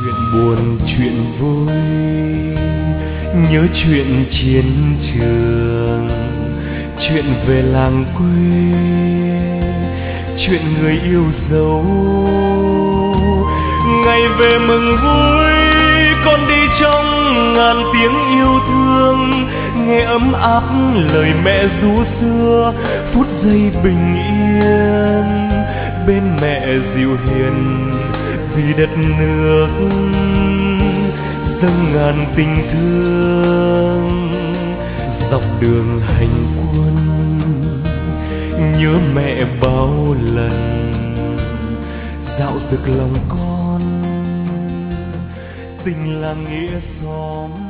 Chuyện buồn chuyện vui, nhớ chuyện chiến trường, chuyện về làng quê, chuyện người yêu dấu. Ngày về mừng vui, con đi trong ngàn tiếng yêu thương, nghe ấm áp lời mẹ ru xưa, phút giây bình yên bên mẹ dịu hiền. Vì đất nước dâng ngàn tình thương, dọc đường hành quân nhớ mẹ bao lần, dạo rực lòng con tình làng nghĩa xóm.